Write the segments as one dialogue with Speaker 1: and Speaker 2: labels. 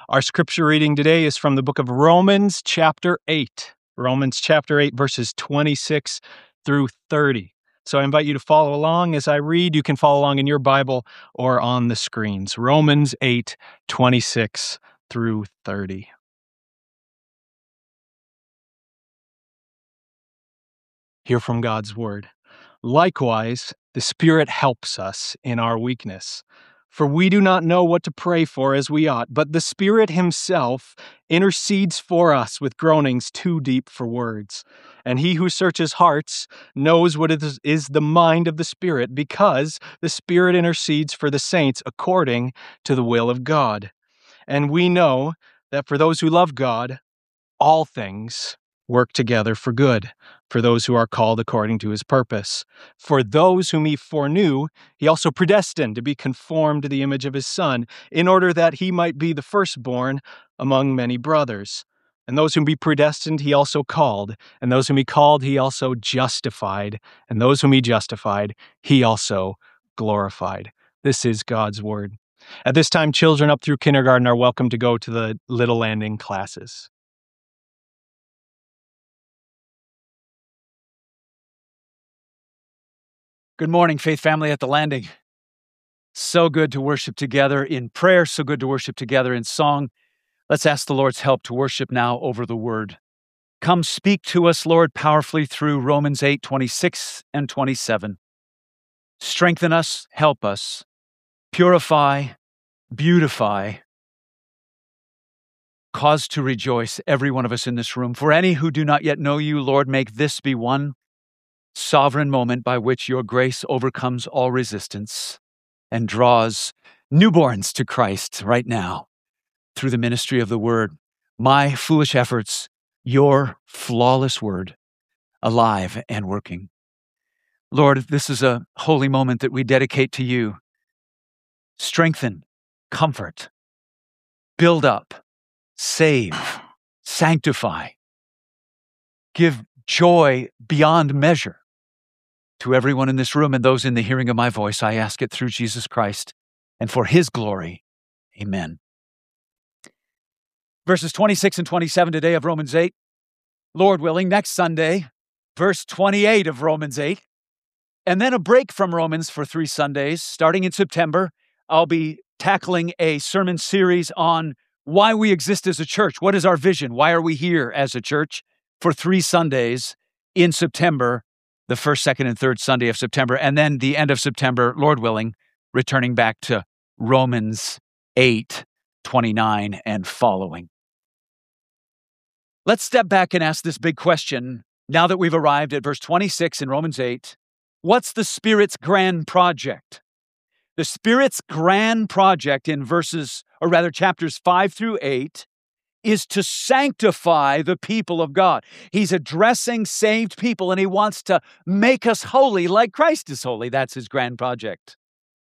Speaker 1: Our scripture reading today is from the book of Romans chapter 8. Romans chapter 8, verses 26 through 30. So I invite you to follow along as I read. You can follow along in your Bible or on the screens. Romans 8, 26 through 30. Hear from God's word. Likewise, the Spirit helps us in our weakness. For we do not know what to pray for as we ought, but the Spirit Himself intercedes for us with groanings too deep for words. And He who searches hearts knows what is the mind of the Spirit, because the Spirit intercedes for the saints according to the will of God. And we know that for those who love God, all things work together for good, for those who are called according to His purpose. For those whom He foreknew, He also predestined to be conformed to the image of His Son, in order that He might be the firstborn among many brothers. And those whom He predestined, He also called. And those whom He called, He also justified. And those whom He justified, He also glorified. This is God's word. At this time, children up through kindergarten are welcome to go to the Little Landing classes.
Speaker 2: Good morning, Faith Family at the Landing. So good to worship together in prayer, so good to worship together in song. Let's ask the Lord's help to worship now over the Word. Come speak to us, Lord, powerfully through Romans 8, 26 and 27. Strengthen us, help us, purify, beautify, cause to rejoice every one of us in this room. For any who do not yet know you, Lord, make this be one sovereign moment by which your grace overcomes all resistance and draws newborns to Christ right now through the ministry of the Word. My foolish efforts, your flawless Word, alive and working. Lord, this is a holy moment that we dedicate to you. Strengthen, comfort, build up, save, sanctify, give joy beyond measure to everyone in this room and those in the hearing of my voice. I ask it through Jesus Christ and for His glory. Amen. Verses 26 and 27 today of Romans 8. Lord willing, next Sunday, verse 28 of Romans 8. And then a break from Romans for 3 Sundays. Starting in September, I'll be tackling a sermon series on why we exist as a church. What is our vision? Why are we here as a church? For 3 Sundays in September, the first, second, and third Sunday of September, and then the end of September, Lord willing, returning back to Romans 8, 29 and following. Let's step back and ask this big question, now that we've arrived at verse 26 in Romans 8. What's the Spirit's grand project? The Spirit's grand project in chapters 5 through 8 is to sanctify the people of God. He's addressing saved people, and He wants to make us holy like Christ is holy. That's His grand project.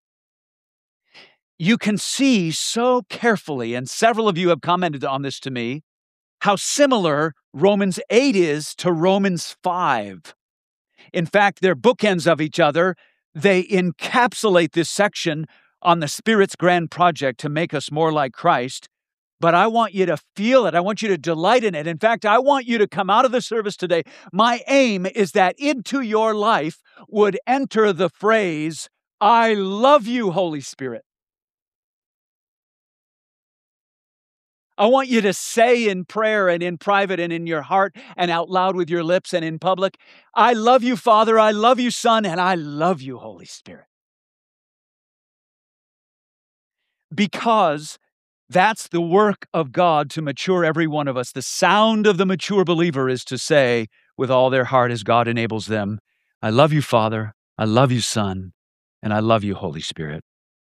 Speaker 2: You can see so carefully, and several of you have commented on this to me, how similar Romans 8 is to Romans 5. In fact, they're bookends of each other. They encapsulate this section on the Spirit's grand project to make us more like Christ. But I want you to feel it. I want you to delight in it. In fact, I want you to come out of the service today. My aim is that into your life would enter the phrase, I love you, Holy Spirit. I want you to say in prayer and in private and in your heart and out loud with your lips and in public, I love you, Father, I love you, Son, and I love you, Holy Spirit. Because that's the work of God to mature every one of us. The sound of the mature believer is to say with all their heart as God enables them, I love you, Father, I love you, Son, and I love you, Holy Spirit.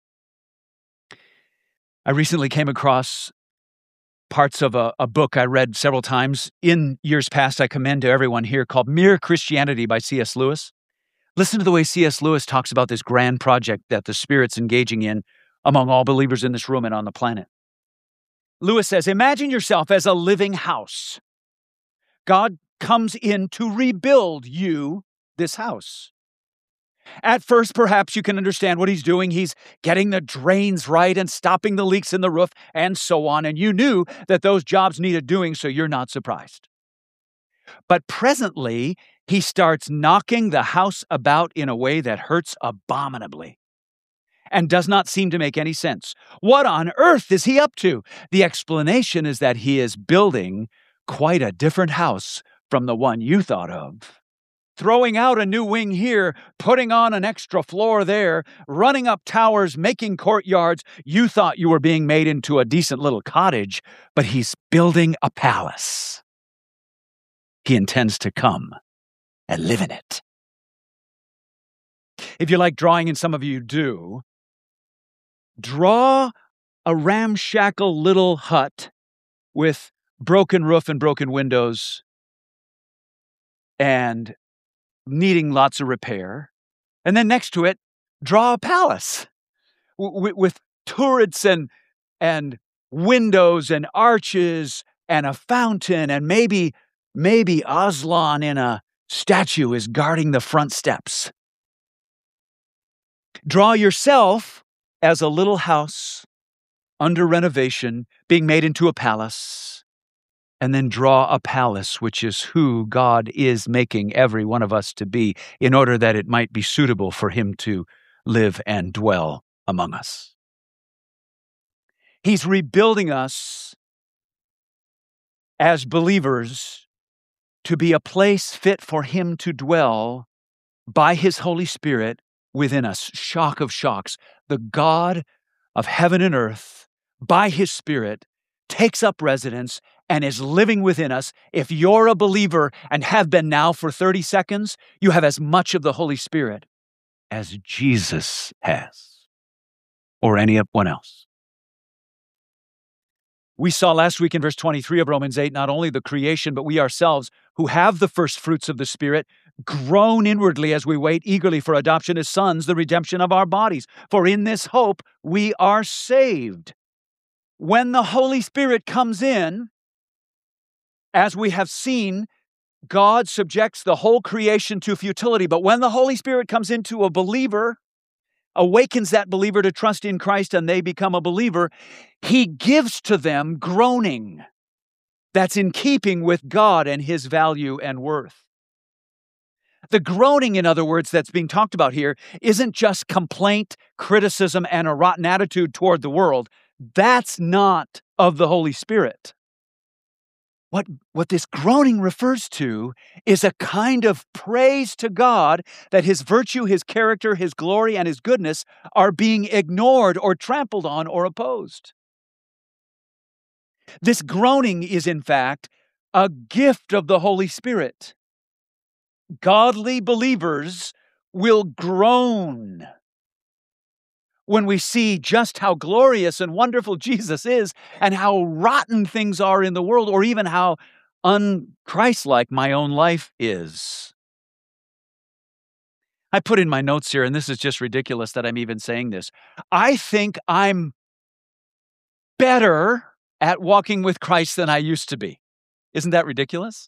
Speaker 2: I recently came across parts of a book I read several times in years past I commend to everyone here called Mere Christianity by C.S. Lewis. Listen to the way C.S. Lewis talks about this grand project that the Spirit's engaging in among all believers in this room and on the planet. Lewis says, imagine yourself as a living house. God comes in to rebuild you, this house. At first, perhaps you can understand what he's doing. He's getting the drains right and stopping the leaks in the roof and so on. And you knew that those jobs needed doing, so you're not surprised. But presently, he starts knocking the house about in a way that hurts abominably and does not seem to make any sense. What on earth is he up to? The explanation is that he is building quite a different house from the one you thought of. Throwing out a new wing here, putting on an extra floor there, running up towers, making courtyards. You thought you were being made into a decent little cottage, but he's building a palace. He intends to come and live in it. If you like drawing, and some of you do, draw a ramshackle little hut with broken roof and broken windows and needing lots of repair. And then next to it, draw a palace with turrets and windows and arches and a fountain, and maybe Aslan in a statue is guarding the front steps. Draw yourself as a little house under renovation, being made into a palace. And then draw a palace, which is who God is making every one of us to be, in order that it might be suitable for him to live and dwell among us. He's rebuilding us as believers to be a place fit for him to dwell by his Holy Spirit within us. Shock of shocks. The God of heaven and earth, by his Spirit, takes up residence and is living within us. If you're a believer and have been now for 30 seconds, you have as much of the Holy Spirit as Jesus has, or anyone else. We saw last week in verse 23 of Romans 8, not only the creation, but we ourselves who have the first fruits of the Spirit groan inwardly as we wait eagerly for adoption as sons, the redemption of our bodies. For in this hope we are saved. When the Holy Spirit comes in, as we have seen, God subjects the whole creation to futility. But when the Holy Spirit comes into a believer, awakens that believer to trust in Christ, and they become a believer, he gives to them groaning that's in keeping with God and his value and worth. The groaning, in other words, that's being talked about here isn't just complaint, criticism, and a rotten attitude toward the world. That's not of the Holy Spirit. What this groaning refers to is a kind of praise to God that his virtue, his character, his glory, and his goodness are being ignored or trampled on or opposed. This groaning is, in fact, a gift of the Holy Spirit. Godly believers will groan when we see just how glorious and wonderful Jesus is and how rotten things are in the world, or even how un-Christ-like my own life is. I put in my notes here, and this is just ridiculous that I'm even saying this. I think I'm better at walking with Christ than I used to be. Isn't that ridiculous?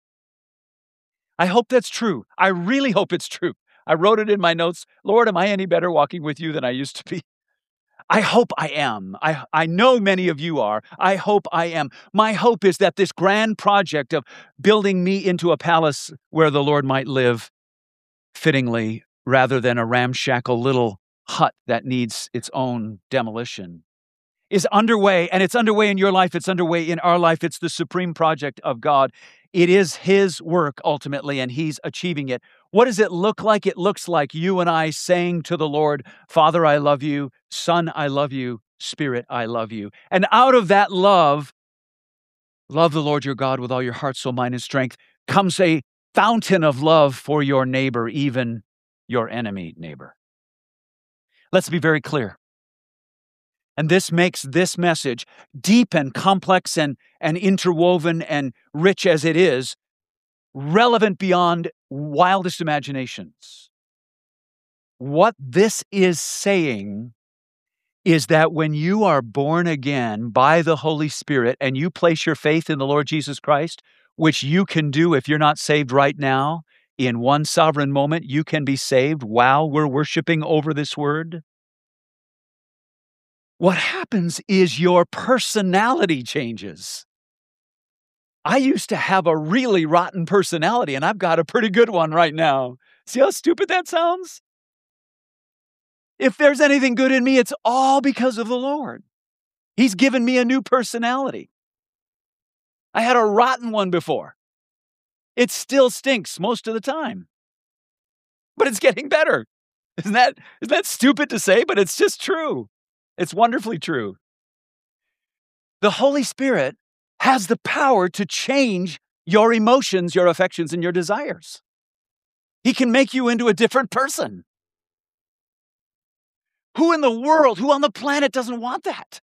Speaker 2: I hope that's true. I really hope it's true. I wrote it in my notes. Lord, am I any better walking with you than I used to be? I hope I am. I know many of you are. I hope I am. My hope is that this grand project of building me into a palace where the Lord might live fittingly, rather than a ramshackle little hut that needs its own demolition, is underway. And it's underway in your life. It's underway in our life. It's the supreme project of God. It is his work ultimately, and he's achieving it. What does it look like? It looks like you and I saying to the Lord, Father, I love you. Son, I love you. Spirit, I love you. And out of that love the Lord your God with all your heart, soul, mind, and strength, comes a fountain of love for your neighbor, even your enemy neighbor. Let's be very clear. And this makes this message, deep and complex and interwoven and rich as it is, relevant beyond wildest imaginations. What this is saying is that when you are born again by the Holy Spirit and you place your faith in the Lord Jesus Christ, which you can do if you're not saved right now, in one sovereign moment, you can be saved while we're worshiping over this word. What happens is your personality changes. I used to have a really rotten personality, and I've got a pretty good one right now. See how stupid that sounds? If there's anything good in me, it's all because of the Lord. He's given me a new personality. I had a rotten one before. It still stinks most of the time. But it's getting better. Isn't that stupid to say? But it's just true. It's wonderfully true. The Holy Spirit has the power to change your emotions, your affections, and your desires. He can make you into a different person. Who in the world, who on the planet doesn't want that?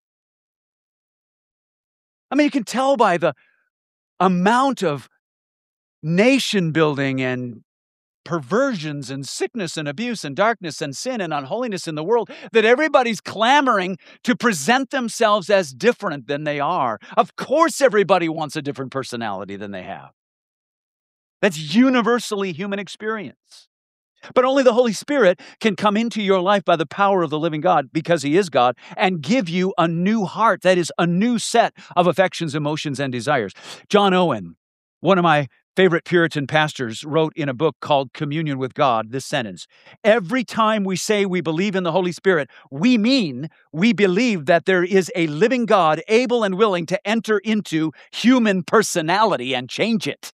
Speaker 2: I mean, you can tell by the amount of nation building and perversions and sickness and abuse and darkness and sin and unholiness in the world that everybody's clamoring to present themselves as different than they are. Of course, everybody wants a different personality than they have. That's universally human experience. But only the Holy Spirit can come into your life by the power of the living God, because He is God, and give you a new heart. That is a new set of affections, emotions, and desires. John Owen, one of my favorite Puritan pastors, wrote in a book called Communion with God this sentence: every time we say we believe in the Holy Spirit, we mean we believe that there is a living God able and willing to enter into human personality and change it.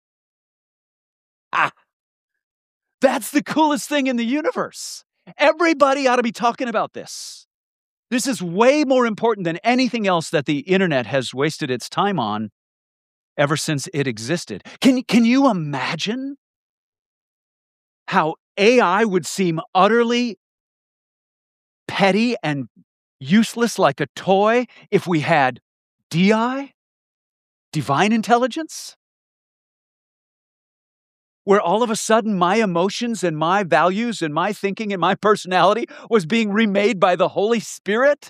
Speaker 2: That's the coolest thing in the universe. Everybody ought to be talking about this. This is way more important than anything else that the internet has wasted its time on ever since it existed. Can you imagine how AI would seem utterly petty and useless like a toy if we had DI, divine intelligence? Where all of a sudden my emotions and my values and my thinking and my personality was being remade by the Holy Spirit?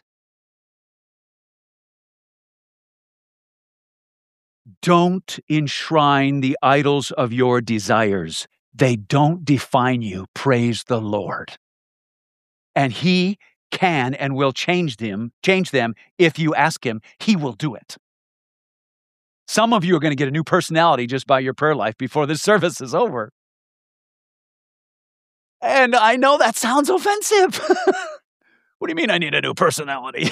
Speaker 2: Don't enshrine the idols of your desires. They don't define you. Praise the Lord. And He can and will change them if you ask Him. He will do it. Some of you are going to get a new personality just by your prayer life before this service is over. And I know that sounds offensive. What do you mean I need a new personality?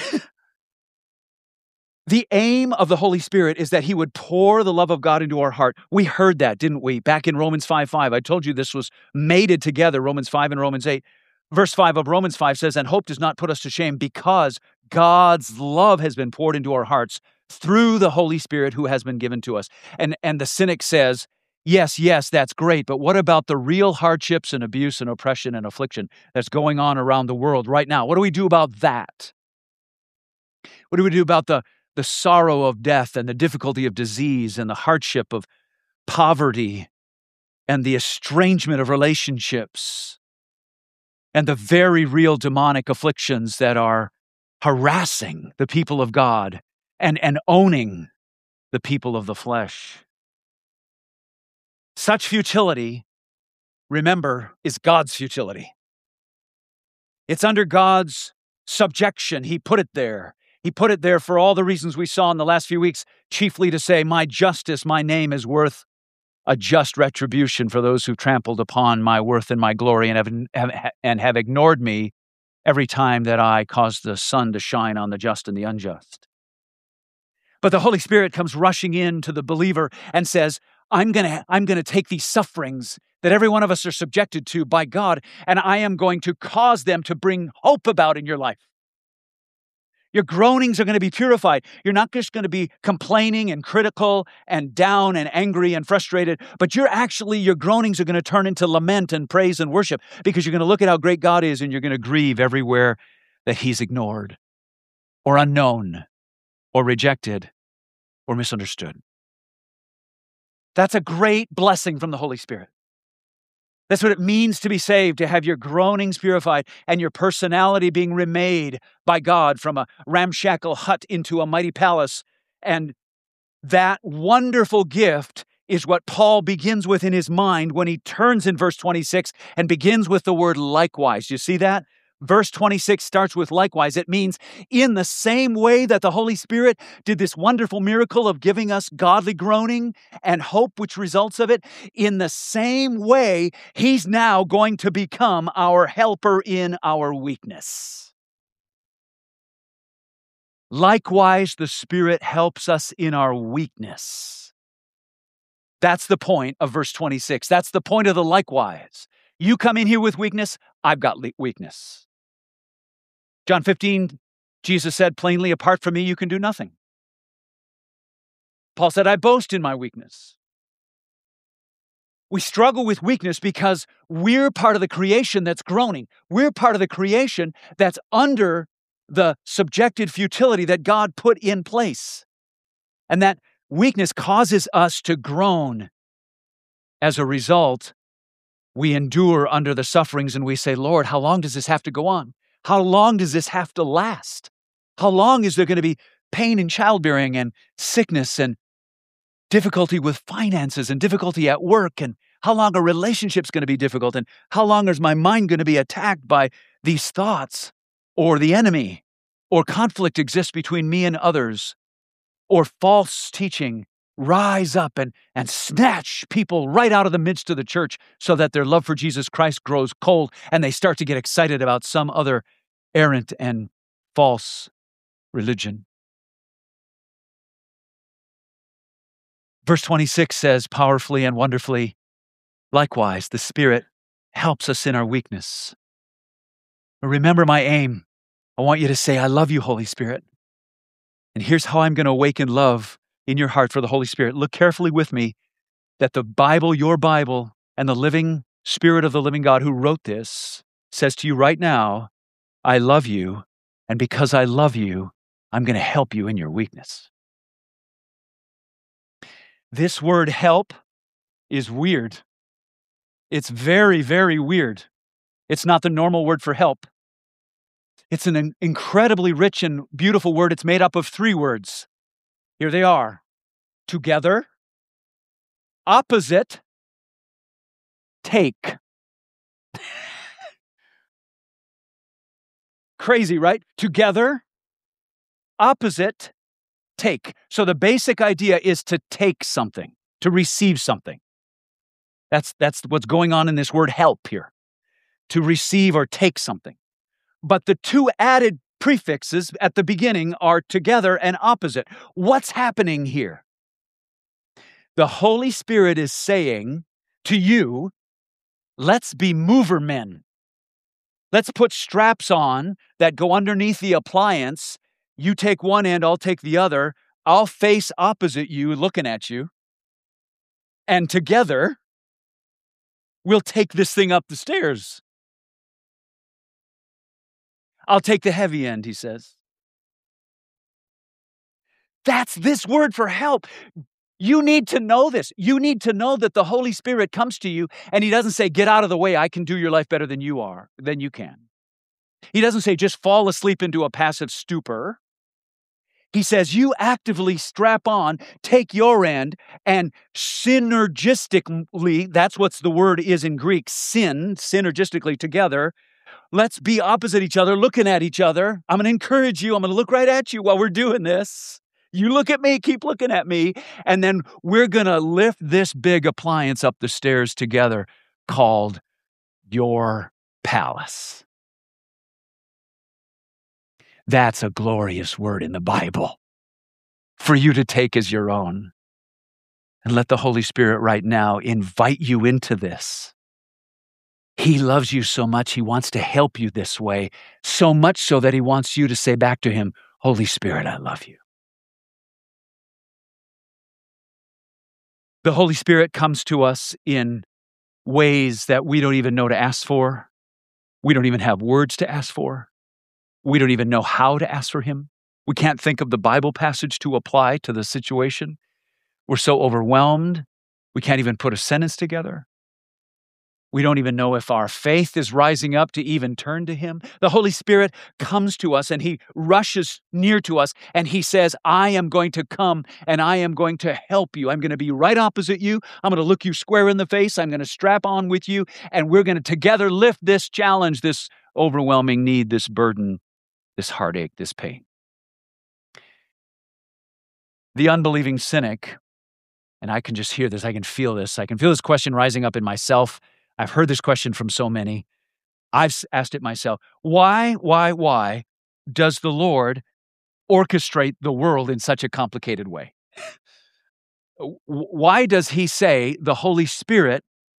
Speaker 2: The aim of the Holy Spirit is that He would pour the love of God into our heart. We heard that, didn't we? Back in Romans 5:5. I told you this was mated together, Romans 5 and Romans 8. Verse 5 of Romans 5 says, and hope does not put us to shame, because God's love has been poured into our hearts through the Holy Spirit who has been given to us. And the cynic says, yes, that's great, but what about the real hardships and abuse and oppression and affliction that's going on around the world right now? What do we do about that? What do we do about the sorrow of death and the difficulty of disease and the hardship of poverty and the estrangement of relationships and the very real demonic afflictions that are harassing the people of God and owning the people of the flesh? Such futility, remember, is God's futility. It's under God's subjection. He put it there. He put it there for all the reasons we saw in the last few weeks, chiefly to say, my justice, my name is worth a just retribution for those who trampled upon my worth and my glory and have ignored me every time that I caused the sun to shine on the just and the unjust. But the Holy Spirit comes rushing in to the believer and says, I'm going to take these sufferings that every one of us are subjected to by God, and I am going to cause them to bring hope about in your life. Your groanings are going to be purified. You're not just going to be complaining and critical and down and angry and frustrated, but your groanings are going to turn into lament and praise and worship, because you're going to look at how great God is and you're going to grieve everywhere that He's ignored or unknown or rejected or misunderstood. That's a great blessing from the Holy Spirit. That's what it means to be saved, to have your groanings purified and your personality being remade by God from a ramshackle hut into a mighty palace. And that wonderful gift is what Paul begins with in his mind when he turns in verse 26 and begins with the word likewise. You see that? Verse 26 starts with likewise. It means in the same way that the Holy Spirit did this wonderful miracle of giving us godly groaning and hope, which results of it, in the same way, he's now going to become our helper in our weakness. Likewise, the Spirit helps us in our weakness. That's the point of verse 26. That's the point of the likewise. You come in here with weakness, I've got weakness. John 15, Jesus said plainly, apart from me, you can do nothing. Paul said, I boast in my weakness. We struggle with weakness because we're part of the creation that's groaning. We're part of the creation that's under the subjected futility that God put in place. And that weakness causes us to groan. As a result, we endure under the sufferings and we say, Lord, how long does this have to go on? How long does this have to last? How long is there going to be pain in childbearing and sickness and difficulty with finances and difficulty at work? And how long are relationships going to be difficult? And how long is my mind going to be attacked by these thoughts? Or the enemy? Or conflict exists between me and others? Or false teaching rise up and snatch people right out of the midst of the church so that their love for Jesus Christ grows cold and they start to get excited about some other errant and false religion. Verse 26 says powerfully and wonderfully, likewise, the Spirit helps us in our weakness. Remember my aim. I want you to say, I love you, Holy Spirit. And here's how I'm going to awaken love in your heart for the Holy Spirit. Look carefully with me that the Bible, your Bible, and the living Spirit of the living God who wrote this says to you right now, I love you, and because I love you, I'm going to help you in your weakness. This word help is weird. It's very, very weird. It's not the normal word for help. It's an incredibly rich and beautiful word. It's made up of 3 words. Here they are. Together, opposite, take. Crazy, right? Together, opposite, take. So the basic idea is to take something, to receive something. That's what's going on in this word help here. To receive or take something. But the 2 added prefixes at the beginning are together and opposite. What's happening here? The Holy Spirit is saying to you, let's be mover men. Let's put straps on that go underneath the appliance. You take one end, I'll take the other. I'll face opposite you, looking at you. And together, we'll take this thing up the stairs. I'll take the heavy end, he says. That's this word for help. You need to know this. You need to know that the Holy Spirit comes to you and he doesn't say, get out of the way. I can do your life better than you can. He doesn't say, just fall asleep into a passive stupor. He says, you actively strap on, take your end, and synergistically, that's what the word is in Greek, synergistically together. Let's be opposite each other, looking at each other. I'm going to encourage you. I'm going to look right at you while we're doing this. You look at me, keep looking at me, and then we're going to lift this big appliance up the stairs together called your palace. That's a glorious word in the Bible for you to take as your own. And let the Holy Spirit right now invite you into this. He loves you so much, he wants to help you this way, so much so that he wants you to say back to him, Holy Spirit, I love you. The Holy Spirit comes to us in ways that we don't even know to ask for. We don't even have words to ask for. We don't even know how to ask for him. We can't think of the Bible passage to apply to the situation. We're so overwhelmed, we can't even put a sentence together. We don't even know if our faith is rising up to even turn to him. The Holy Spirit comes to us and he rushes near to us and he says, I am going to come and I am going to help you. I'm going to be right opposite you. I'm going to look you square in the face. I'm going to strap on with you and we're going to together lift this challenge, this overwhelming need, this burden, this heartache, this pain. The unbelieving cynic, and I can just hear this, I can feel this. I can feel this question rising up in myself. I've heard this question from so many. I've asked it myself. Why does the Lord orchestrate the world in such a complicated way? Why does he say the Holy Spirit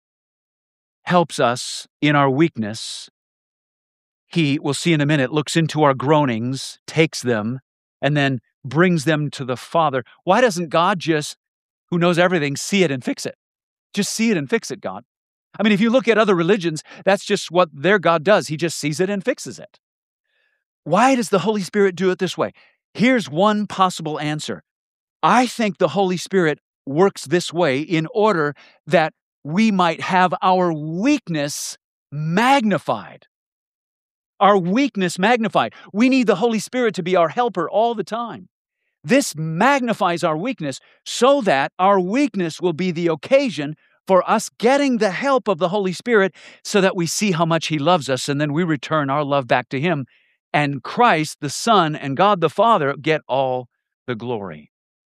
Speaker 2: helps us in our weakness? He, we'll see in a minute, looks into our groanings, takes them, and then brings them to the Father. Why doesn't God just, who knows everything, see it and fix it? Just see it and fix it, God. I mean, if you look at other religions, that's just what their God does. He just sees it and fixes it. Why does the Holy Spirit do it this way? Here's one possible answer. I think the Holy Spirit works this way in order that we might have our weakness magnified. Our weakness magnified. We need the Holy Spirit to be our helper all the time. This magnifies our weakness so that our weakness will be the occasion for us getting the help of the Holy Spirit so that we see how much he loves us and then we return our love back to him. And Christ, the Son, and God the Father get all the glory.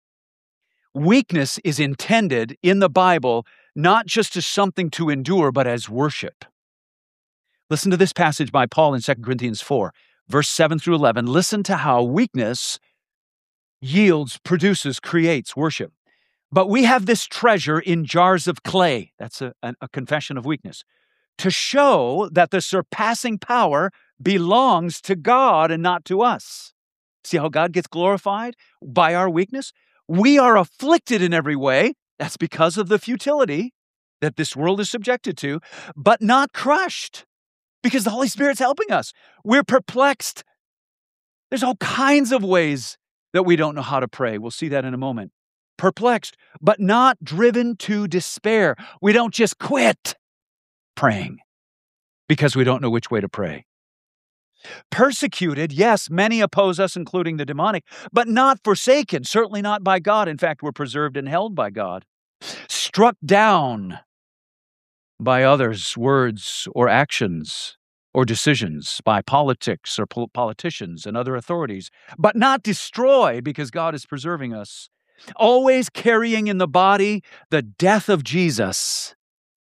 Speaker 2: Weakness is intended in the Bible not just as something to endure, but as worship. Listen to this passage by Paul in 2 Corinthians 4, verse 7 through 11. Listen to how weakness yields, produces, creates worship. But we have this treasure in jars of clay. That's a confession of weakness. To show that the surpassing power belongs to God and not to us. See how God gets glorified by our weakness? We are afflicted in every way. That's because of the futility that this world is subjected to, but not crushed because the Holy Spirit's helping us. We're perplexed. There's all kinds of ways that we don't know how to pray. We'll see that in a moment. Perplexed, but not driven to despair. We don't just quit praying because we don't know which way to pray. Persecuted, yes, many oppose us, including the demonic, but not forsaken, certainly not by God. In fact, we're preserved and held by God. Struck down by others' words or actions or decisions, by politics or politicians and other authorities, but not destroyed because God is preserving us. Always carrying in the body the death of Jesus.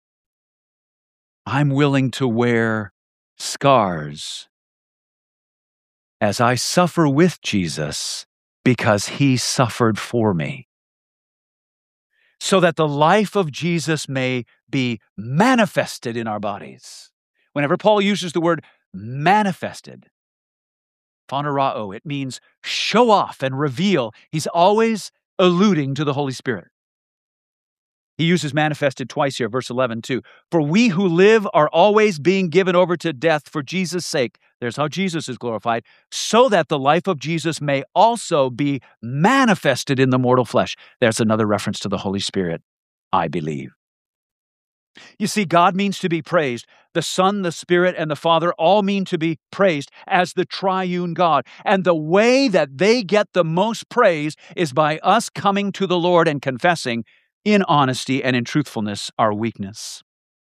Speaker 2: I'm willing to wear scars as I suffer with Jesus because he suffered for me, so that the life of Jesus may be manifested in our bodies. Whenever Paul uses the word manifested, phanerao, it means show off and reveal. He's always alluding to the Holy Spirit. He uses manifested twice here, verse 11 too. For we who live are always being given over to death for Jesus' sake. There's how Jesus is glorified, so that the life of Jesus may also be manifested in the mortal flesh. There's another reference to the Holy Spirit, I believe. You see, God means to be praised. The Son, the Spirit, and the Father all mean to be praised as the triune God. And the way that they get the most praise is by us coming to the Lord and confessing in honesty and in truthfulness our weakness.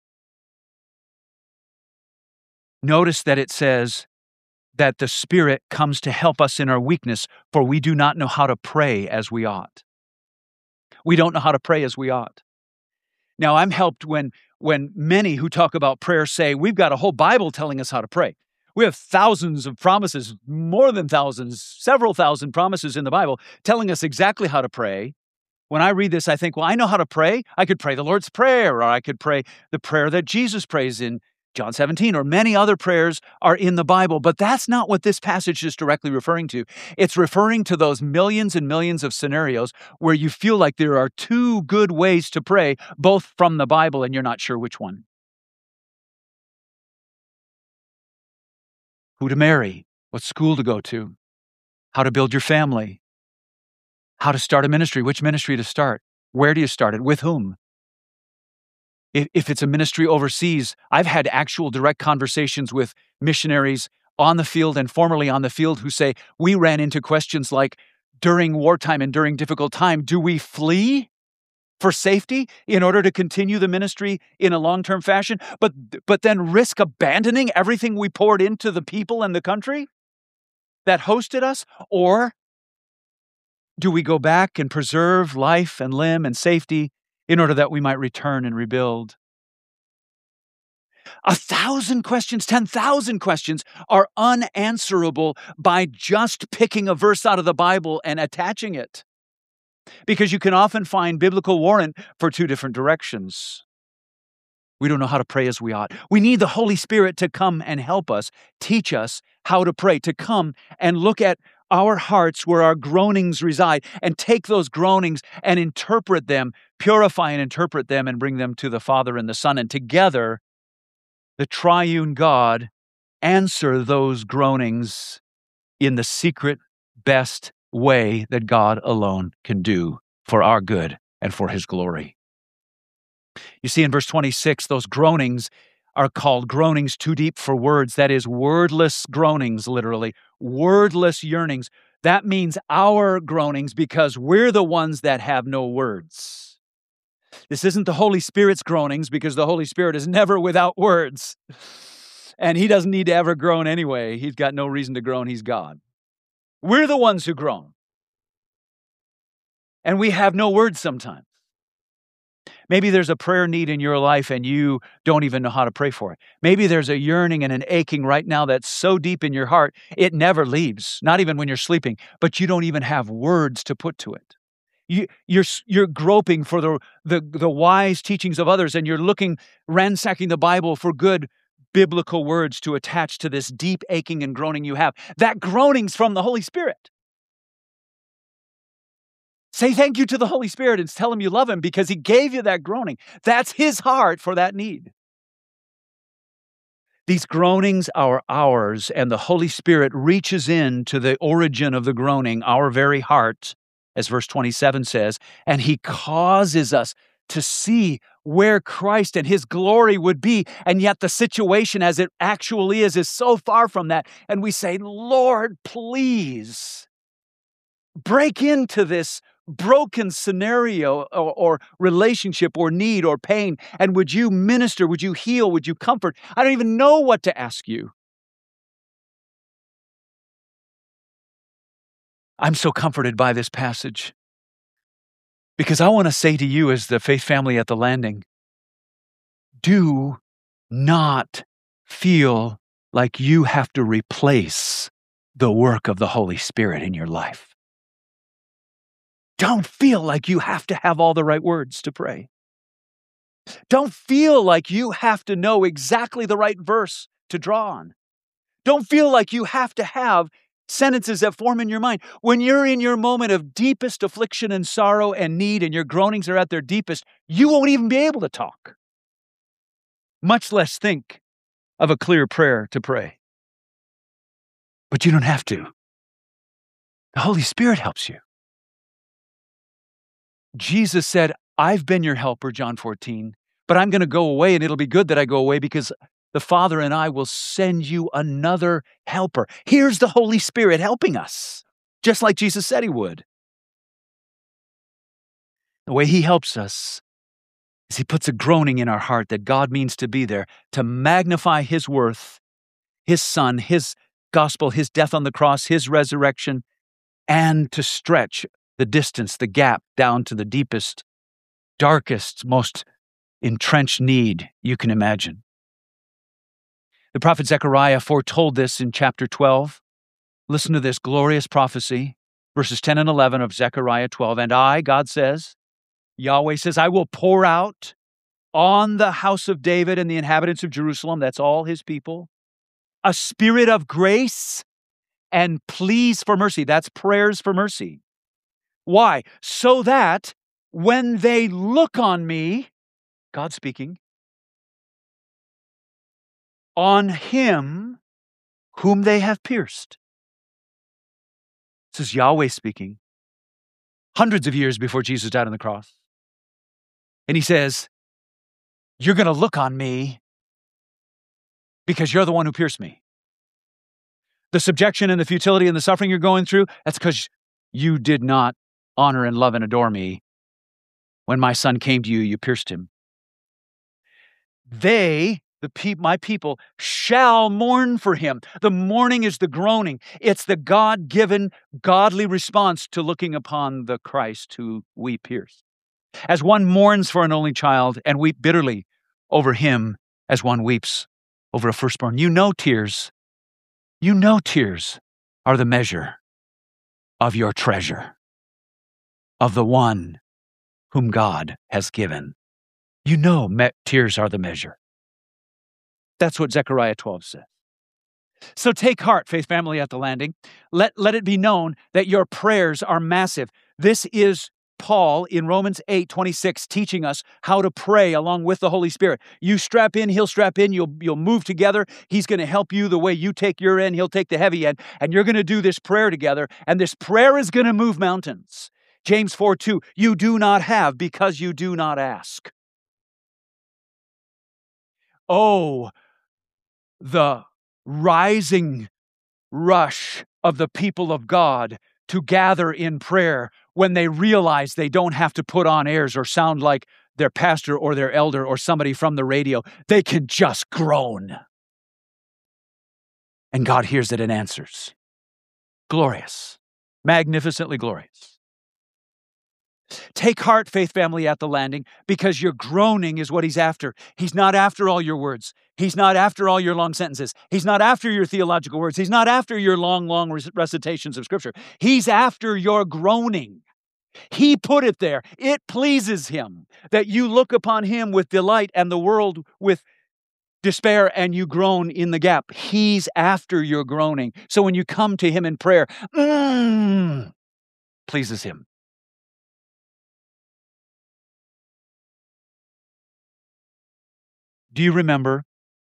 Speaker 2: Notice that it says that the Spirit comes to help us in our weakness, for we do not know how to pray as we ought. We don't know how to pray as we ought. Now, I'm helped when many who talk about prayer say, we've got a whole Bible telling us how to pray. We have thousands of promises, more than thousands, several thousand promises in the Bible telling us exactly how to pray. When I read this, I think, well, I know how to pray. I could pray the Lord's Prayer, or I could pray the prayer that Jesus prays in John 17, or many other prayers are in the Bible, but that's not what this passage is directly referring to. It's referring to those millions and millions of scenarios where you feel like there are two good ways to pray, both from the Bible, and you're not sure which one. Who to marry, what school to go to, how to build your family, how to start a ministry, which ministry to start, where do you start it, with whom? If it's a ministry overseas, I've had actual direct conversations with missionaries on the field and formerly on the field who say, we ran into questions like, during wartime and during difficult time, do we flee for safety in order to continue the ministry in a long-term fashion, but then risk abandoning everything we poured into the people and the country that hosted us? Or do we go back and preserve life and limb and safety in order that we might return and rebuild? 1,000 questions, 10,000 questions are unanswerable by just picking a verse out of the Bible and attaching it. Because you can often find biblical warrant for two different directions. We don't know how to pray as we ought. We need the Holy Spirit to come and help us, teach us how to pray, to come and look at our hearts where our groanings reside and take those groanings and interpret them, purify and interpret them and bring them to the Father and the Son. And together, the triune God answer those groanings in the secret, best way that God alone can do for our good and for His glory. You see in verse 26, those groanings are called groanings too deep for words. That is, wordless groanings, literally, wordless yearnings. That means our groanings because we're the ones that have no words. This isn't the Holy Spirit's groanings because the Holy Spirit is never without words. And He doesn't need to ever groan anyway. He's got no reason to groan. He's God. We're the ones who groan. And we have no words sometimes. Maybe there's a prayer need in your life and you don't even know how to pray for it. Maybe there's a yearning and an aching right now that's so deep in your heart, it never leaves, not even when you're sleeping, but you don't even have words to put to it. You're groping for the wise teachings of others, and you're ransacking the Bible for good biblical words to attach to this deep aching and groaning you have. That groaning's from the Holy Spirit. Say thank you to the Holy Spirit and tell Him you love Him because He gave you that groaning. That's His heart for that need. These groanings are ours, and the Holy Spirit reaches in to the origin of the groaning, our very heart, as verse 27 says, and He causes us to see where Christ and His glory would be, and yet the situation as it actually is so far from that. And we say, Lord, please break into this broken scenario or relationship or need or pain, and would you minister, would you heal, would you comfort? I don't even know what to ask you. I'm so comforted by this passage because I want to say to you as the faith family at the Landing, do not feel like you have to replace the work of the Holy Spirit in your life. Don't feel like you have to have all the right words to pray. Don't feel like you have to know exactly the right verse to draw on. Don't feel like you have to have sentences that form in your mind. When you're in your moment of deepest affliction and sorrow and need and your groanings are at their deepest, you won't even be able to talk, much less think of a clear prayer to pray. But you don't have to. The Holy Spirit helps you. Jesus said, I've been your helper, John 14, but I'm going to go away, and it'll be good that I go away because the Father and I will send you another helper. Here's the Holy Spirit helping us, just like Jesus said He would. The way He helps us is He puts a groaning in our heart that God means to be there to magnify His worth, His Son, His gospel, His death on the cross, His resurrection, and to stretch the distance, the gap down to the deepest, darkest, most entrenched need you can imagine. The prophet Zechariah foretold this in chapter 12. Listen to this glorious prophecy, verses 10 and 11 of Zechariah 12. And I, God says, Yahweh says, I will pour out on the house of David and the inhabitants of Jerusalem, that's all His people, a spirit of grace and pleas for mercy. That's prayers for mercy. Why? So that when they look on me, God speaking, on Him whom they have pierced. This is Yahweh speaking, hundreds of years before Jesus died on the cross. And He says, you're going to look on me because you're the one who pierced me. The subjection and the futility and the suffering you're going through, that's because you did not honor and love and adore me. When my son came to you, you pierced him. They, my people, shall mourn for him. The mourning is the groaning. It's the God-given, godly response to looking upon the Christ who we pierced. As one mourns for an only child and weep bitterly over him as one weeps over a firstborn. You know tears are the measure of your treasure, of the one whom God has given. You know tears are the measure. That's what Zechariah 12 says. So take heart, Faith Family at the Landing. Let it be known that your prayers are massive. This is Paul in Romans 8:26 teaching us how to pray along with the Holy Spirit. You strap in, he'll strap in, you'll move together. He's going to help you the way you take your end, he'll take the heavy end, and you're going to do this prayer together, and this prayer is going to move mountains. James 4:2, you do not have because you do not ask. Oh, the rising rush of the people of God to gather in prayer when they realize they don't have to put on airs or sound like their pastor or their elder or somebody from the radio. They can just groan. And God hears it and answers. Glorious, magnificently glorious. Take heart, Faith Family at the Landing, because your groaning is what he's after. He's not after all your words. He's not after all your long sentences. He's not after your theological words. He's not after your long recitations of Scripture. He's after your groaning. He put it there. It pleases him that you look upon him with delight and the world with despair and you groan in the gap. He's after your groaning. So when you come to him in prayer, pleases him. Do you remember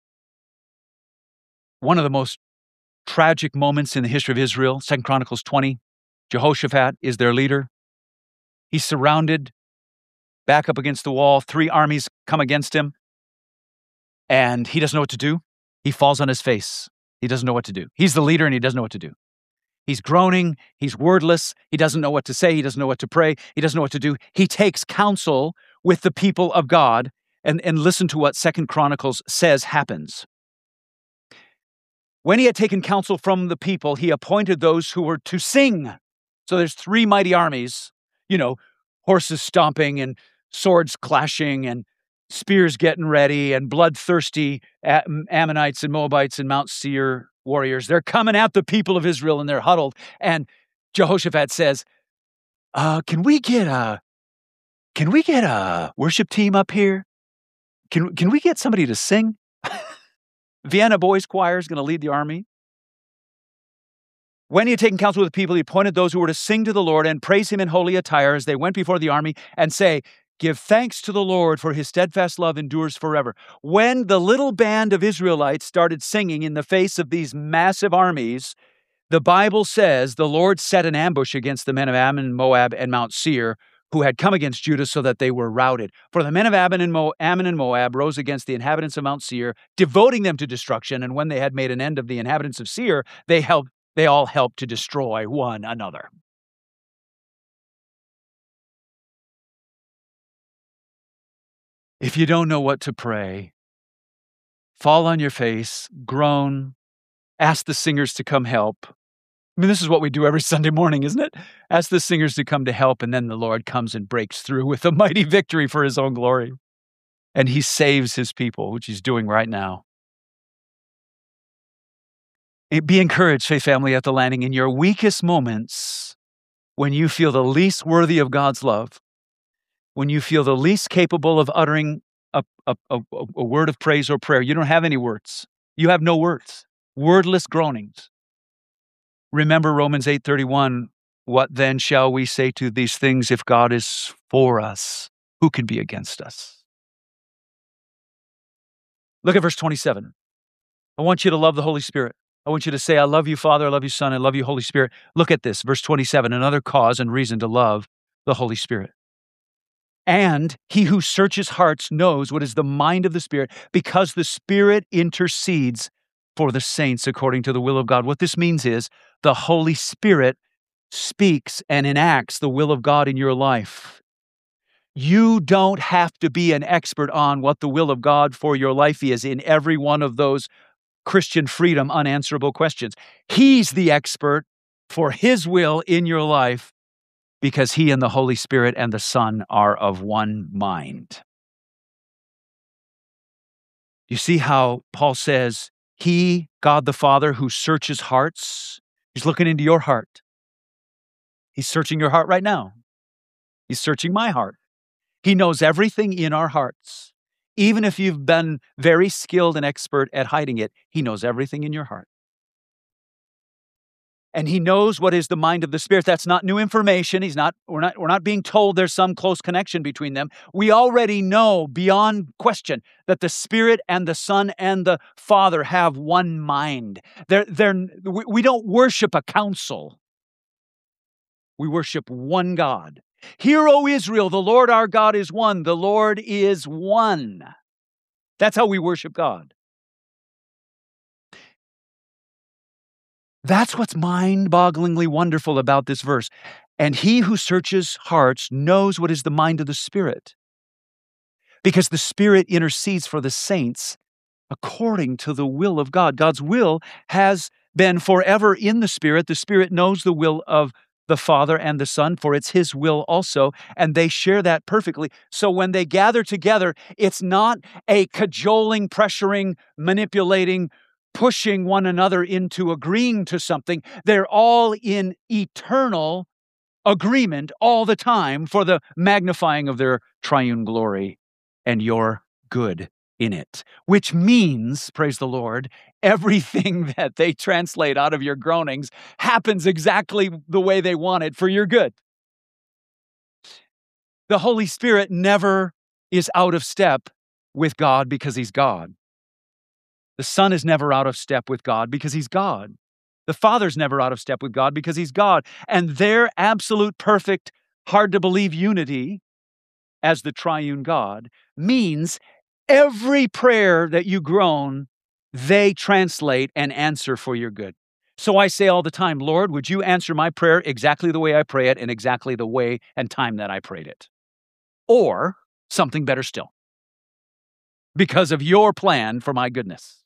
Speaker 2: one of the most tragic moments in the history of Israel? 2 Chronicles 20. Jehoshaphat is their leader. He's surrounded, back up against the wall. 3 armies come against him, and he doesn't know what to do. He falls on his face. He doesn't know what to do. He's the leader, and he doesn't know what to do. He's groaning. He's wordless. He doesn't know what to say. He doesn't know what to pray. He doesn't know what to do. He takes counsel with the people of God, and listen to what 2 Chronicles says happens. When he had taken counsel from the people, he appointed those who were to sing. So there's 3 mighty armies, horses stomping and swords clashing and spears getting ready and bloodthirsty Ammonites and Moabites and Mount Seir warriors. They're coming at the people of Israel and they're huddled. And Jehoshaphat says, can we get a worship team up here? Can we get somebody to sing? Vienna Boys Choir is going to lead the army. When he had taken counsel with the people, he appointed those who were to sing to the Lord and praise him in holy attire as they went before the army and say, give thanks to the Lord, for his steadfast love endures forever. When the little band of Israelites started singing in the face of these massive armies, the Bible says the Lord set an ambush against the men of Ammon, Moab, and Mount Seir, who had come against Judah so that they were routed. For the men of Ammon and Moab rose against the inhabitants of Mount Seir, devoting them to destruction. And when they had made an end of the inhabitants of Seir, they all helped to destroy one another. If you don't know what to pray, fall on your face, groan, ask the singers to come help. I mean, this is what we do every Sunday morning, isn't it? Ask the singers to come to help, and then the Lord comes and breaks through with a mighty victory for his own glory. And he saves his people, which he's doing right now. Be encouraged, Faith Family at the Landing, in your weakest moments, when you feel the least worthy of God's love, when you feel the least capable of uttering a word of praise or prayer. You don't have any words. You have no words. Wordless groanings. Remember Romans 8:31, what then shall we say to these things? If God is for us, who can be against us? Look at verse 27. I want you to love the Holy Spirit. I want you to say, I love you, Father, I love you, Son, I love you, Holy Spirit. Look at this, verse 27, another cause and reason to love the Holy Spirit. And he who searches hearts knows what is the mind of the Spirit, because the Spirit intercedes for the saints according to the will of God. What this means is the Holy Spirit speaks and enacts the will of God in your life. You don't have to be an expert on what the will of God for your life is in every one of those Christian freedom unanswerable questions. He's the expert for his will in your life, because he and the Holy Spirit and the Son are of one mind. You see how Paul says, he, God the Father, who searches hearts, he's looking into your heart. He's searching your heart right now. He's searching my heart. He knows everything in our hearts. Even if you've been very skilled and expert at hiding it, he knows everything in your heart. And he knows what is the mind of the Spirit. That's not new information. We're not being told there's some close connection between them. We already know beyond question that the Spirit and the Son and the Father have one mind. We don't worship a council. We worship one God. Hear, O Israel, the Lord our God is one. The Lord is one. That's how we worship God. That's what's mind-bogglingly wonderful about this verse. And he who searches hearts knows what is the mind of the Spirit, because the Spirit intercedes for the saints according to the will of God. God's will has been forever in the Spirit. The Spirit knows the will of the Father and the Son, for it's his will also, and they share that perfectly. So when they gather together, it's not a cajoling, pressuring, manipulating, pushing one another into agreeing to something. They're all in eternal agreement all the time for the magnifying of their triune glory and your good in it, which means, praise the Lord, everything that they translate out of your groanings happens exactly the way they want it for your good. The Holy Spirit never is out of step with God because he's God. The Son is never out of step with God because he's God. The Father's never out of step with God because he's God. And their absolute, perfect, hard-to-believe unity as the triune God means every prayer that you groan, they translate and answer for your good. So I say all the time, Lord, would you answer my prayer exactly the way I pray it and exactly the way and time that I prayed it? Or something better still, because of your plan for my goodness.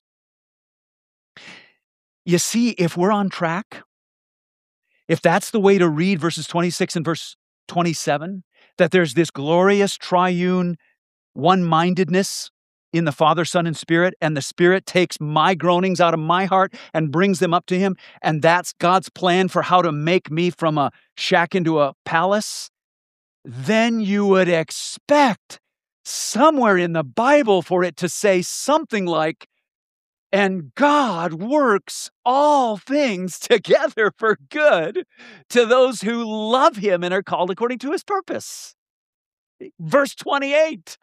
Speaker 2: You see, if we're on track, if that's the way to read verses 26 and verse 27, that there's this glorious triune one-mindedness in the Father, Son, and Spirit, and the Spirit takes my groanings out of my heart and brings them up to him, and that's God's plan for how to make me from a shack into a palace, then you would expect somewhere in the Bible for it to say something like, and God works all things together for good to those who love him and are called according to his purpose. Verse 28.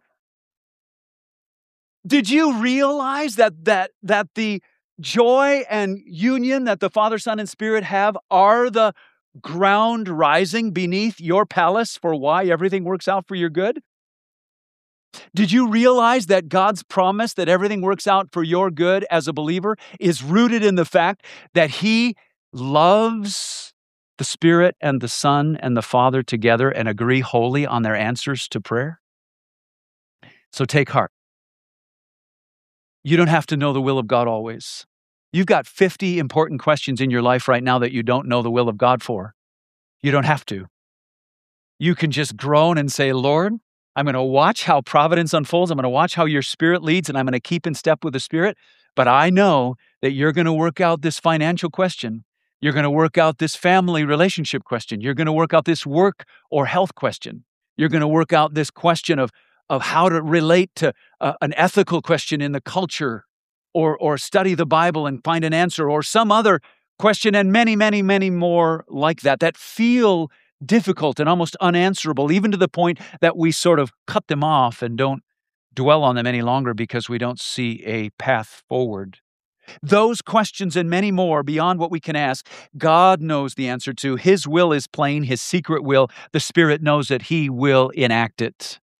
Speaker 2: Did you realize that the joy and union that the Father, Son, and Spirit have are the ground rising beneath your palace for why everything works out for your good? Did you realize that God's promise that everything works out for your good as a believer is rooted in the fact that he loves the Spirit and the Son and the Father together and agree wholly on their answers to prayer? So take heart. You don't have to know the will of God always. You've got 50 important questions in your life right now that you don't know the will of God for. You don't have to. You can just groan and say, Lord, I'm going to watch how providence unfolds. I'm going to watch how your Spirit leads, and I'm going to keep in step with the Spirit. But I know that you're going to work out this financial question. You're going to work out this family relationship question. You're going to work out this work or health question. You're going to work out this question of how to relate to an ethical question in the culture, or study the Bible and find an answer, or some other question, and many, many, many more like that feel difficult and almost unanswerable, even to the point that we sort of cut them off and don't dwell on them any longer because we don't see a path forward. Those questions and many more beyond what we can ask, God knows the answer to. His will is plain, his secret will. The Spirit knows that he will enact it.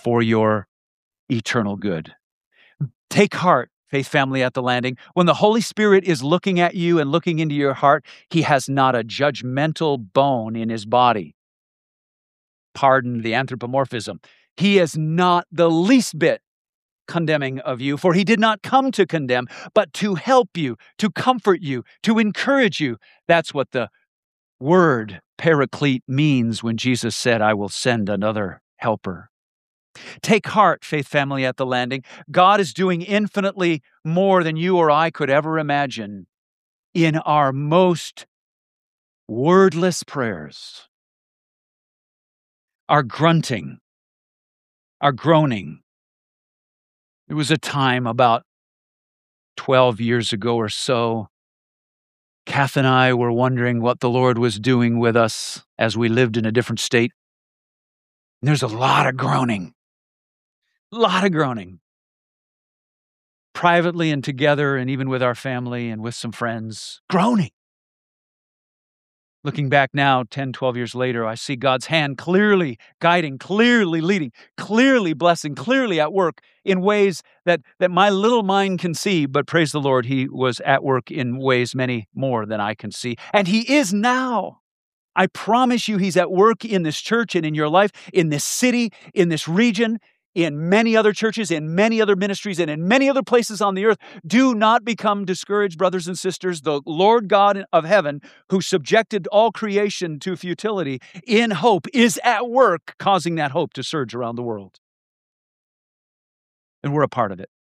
Speaker 2: for your eternal good. Take heart, Faith Family at the Landing. When the Holy Spirit is looking at you and looking into your heart, he has not a judgmental bone in his body. Pardon the anthropomorphism. He is not the least bit condemning of you, for he did not come to condemn, but to help you, to comfort you, to encourage you. That's what the word paraclete means when Jesus said, I will send another helper. Take heart, Faith Family at the Landing. God is doing infinitely more than you or I could ever imagine in our most wordless prayers, our grunting, our groaning. There was a time about 12 years ago or so, Kath and I were wondering what the Lord was doing with us as we lived in a different state. And there's a lot of groaning. Privately and together, and even with our family and with some friends, groaning. Looking back now, 10, 12 years later, I see God's hand clearly guiding, clearly leading, clearly blessing, clearly at work in ways that my little mind can see. But praise the Lord, he was at work in ways many more than I can see. And he is now. I promise you, he's at work in this church and in your life, in this city, in this region, in many other churches, in many other ministries, and in many other places on the earth. Do not become discouraged, brothers and sisters. The Lord God of heaven, who subjected all creation to futility in hope, is at work causing that hope to surge around the world. And we're a part of it.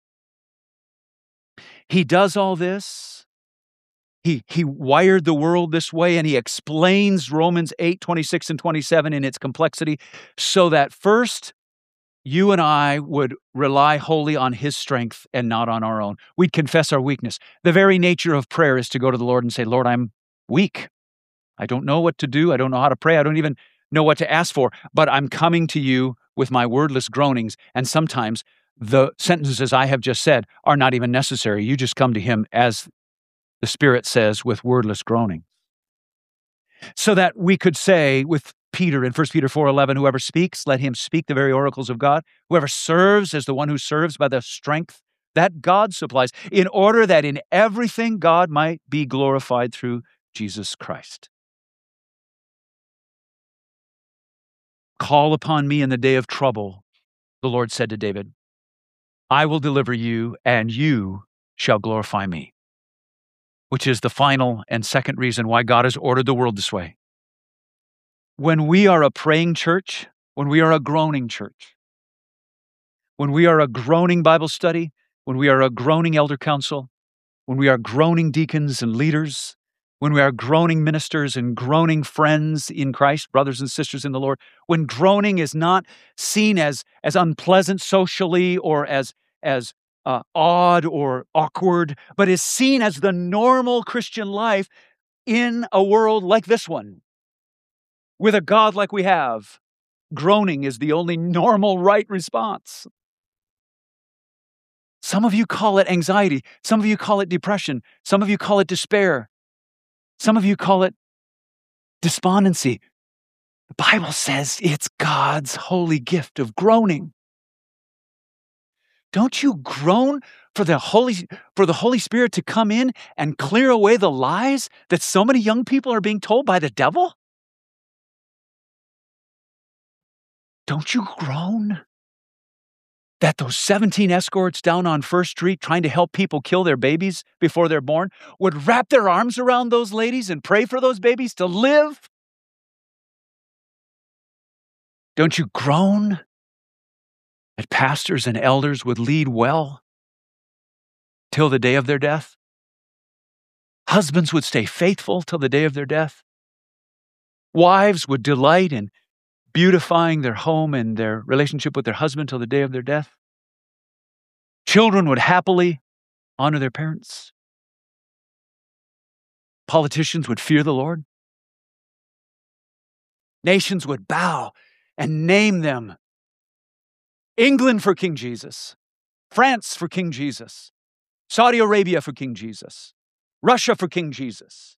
Speaker 2: He does all this. He wired the world this way, and he explains Romans 8, 26 and 27 in its complexity so that first, you and I would rely wholly on his strength and not on our own. We'd confess our weakness. The very nature of prayer is to go to the Lord and say, Lord, I'm weak. I don't know what to do. I don't know how to pray. I don't even know what to ask for, but I'm coming to you with my wordless groanings. And sometimes the sentences I have just said are not even necessary. You just come to him, as the Spirit says, with wordless groaning. So that we could say with Peter in 1 Peter 4:11, whoever speaks, let him speak the very oracles of God. Whoever serves is the one who serves by the strength that God supplies, in order that in everything God might be glorified through Jesus Christ. Call upon me in the day of trouble, the Lord said to David. I will deliver you, and you shall glorify me. Which is the final and second reason why God has ordered the world this way. When we are a praying church, when we are a groaning church, when we are a groaning Bible study, when we are a groaning elder council, when we are groaning deacons and leaders, when we are groaning ministers and groaning friends in Christ, brothers and sisters in the Lord, when groaning is not seen as unpleasant socially or as odd or awkward, but is seen as the normal Christian life in a world like this one, with a God like we have, groaning is the only normal right response. Some of you call it anxiety. Some of you call it depression. Some of you call it despair. Some of you call it despondency. The Bible says it's God's holy gift of groaning. Don't you groan for the Holy Spirit to come in and clear away the lies that so many young people are being told by the devil? Don't you groan that those 17 escorts down on First Street trying to help people kill their babies before they're born would wrap their arms around those ladies and pray for those babies to live? Don't you groan that pastors and elders would lead well till the day of their death? Husbands would stay faithful till the day of their death? Wives would delight in beautifying their home and their relationship with their husband till the day of their death? Children would happily honor their parents? Politicians would fear the Lord? Nations would bow and name them. England for King Jesus, France for King Jesus, Saudi Arabia for King Jesus, Russia for King Jesus,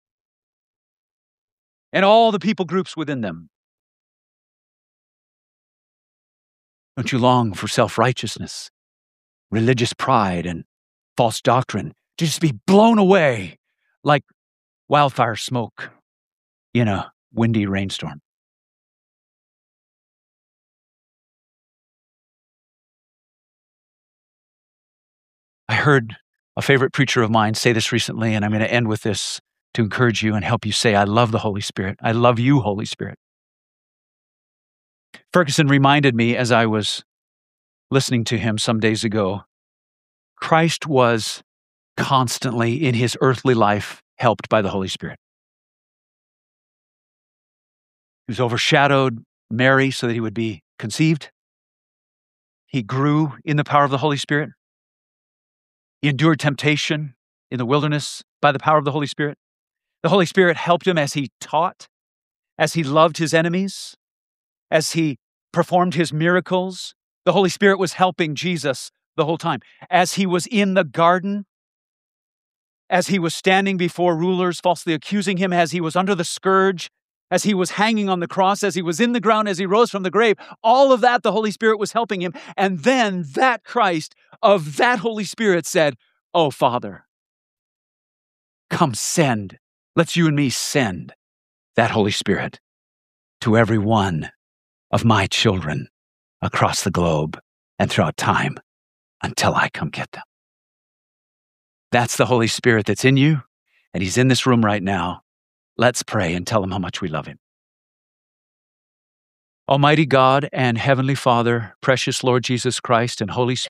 Speaker 2: and all the people groups within them. Don't you long for self-righteousness, religious pride, and false doctrine to just be blown away like wildfire smoke in a windy rainstorm? I heard a favorite preacher of mine say this recently, and I'm going to end with this to encourage you and help you say, I love the Holy Spirit. I love you, Holy Spirit. Ferguson reminded me as I was listening to him some days ago, Christ was constantly in his earthly life helped by the Holy Spirit. He was overshadowed Mary so that he would be conceived. He grew in the power of the Holy Spirit. He endured temptation in the wilderness by the power of the Holy Spirit. The Holy Spirit helped him as he taught, as he loved his enemies, as he performed his miracles. The Holy Spirit was helping Jesus the whole time. As he was in the garden, as he was standing before rulers falsely accusing him, as he was under the scourge, as he was hanging on the cross, as he was in the ground, as he rose from the grave, all of that, the Holy Spirit was helping him. And then that Christ of that Holy Spirit said, oh, Father, come send. Let's you and me send that Holy Spirit to every one of my children across the globe and throughout time until I come get them. That's the Holy Spirit that's in you, and he's in this room right now. Let's pray and tell him how much we love him. Almighty God and Heavenly Father, precious Lord Jesus Christ and Holy Spirit,